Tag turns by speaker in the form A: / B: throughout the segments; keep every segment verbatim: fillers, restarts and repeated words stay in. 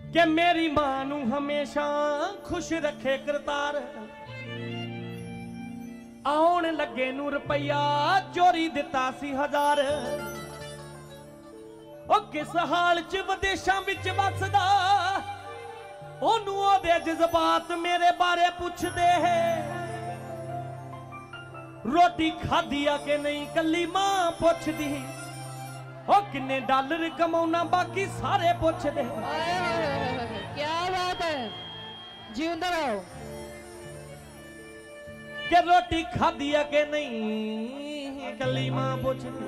A: कि मेरी मां नू हमेशा खुश रखे करतार। आउण लगे नू रुपया चोरी दिता सी हजार। ओ किस हाल च विदेशां विच वसदा ओनू ओदे जज्बात मेरे बारे पुछदे है। रोटी खाधी आ के नहीं कली मां पुछदी। ओ किन्ने डॉलर कमाउना बाकी सारे पुछदे।
B: क्या बात है, जिंदा रहो।
A: के रोटी खाधी है के नहीं कली मां पुछदी।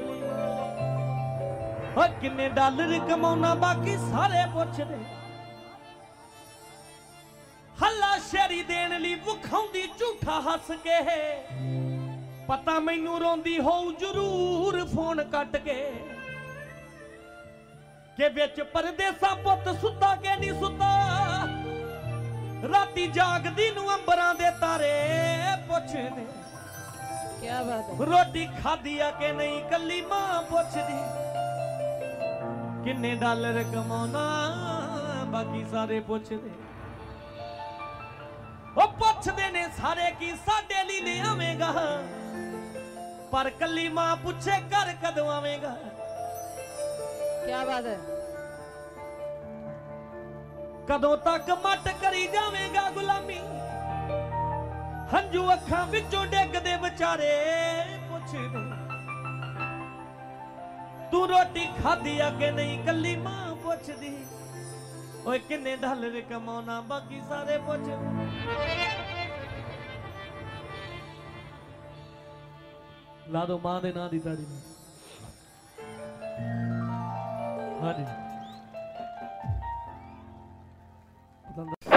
A: ओ किन्ने डॉलर कमाउना बाकी सारे पुछदे। हल्ला शेरी देन ली विखाउंदी झूठा हस के। पता मैनू रोंदी होऊ जरूर फोन कट के। के विच परदेसा पुत सुता के नहीं सुता। राती जागदी नू अंबरां दे तारे पुछदे।
B: क्या बात है।
A: रोटी खाधी आ के नहीं कली मां पुछदी। किन्ने डॉलर कमाउना बाकी सारे पुछदे। ओ पुछदे ने सारे की साडे लई ले आवेगा। पर कली मां पुछे घर कदों आवेगा।
B: क्या बात है।
A: कदों तक मट करी जावेगा गुलामी। हंजू अखां विचों डिगदे विचारे पुछदे। तू रोटी खाधी आ के नहीं कली मां पुछदी। ओए किन्ने डॉलर कमाउना बाकी सारे पुछदे। ला दो मां दे नां दी ताड़ी। हाँ जी।